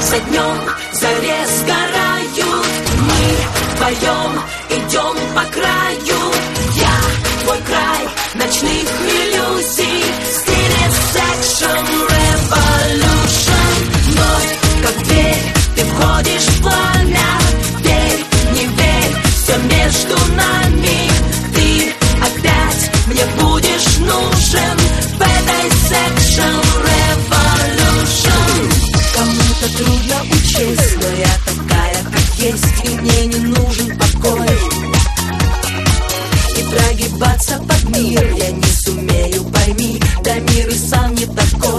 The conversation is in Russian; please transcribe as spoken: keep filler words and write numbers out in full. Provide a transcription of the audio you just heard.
за днем заре сгорают. Мы вдвоем идем по краю. Я твой край ночных иллюзий. Spirit Section Revolution. Вновь, как в дверь, ты входишь в пламя. Верь, не верь, все между нами. Ты опять мне будешь нужен в этой Section Revolution. Кому-то трудно учесть, но я такая, как есть, и мне не нужен покой. И прогибаться под мир я не сумею, пойми, да мир и сам не такой.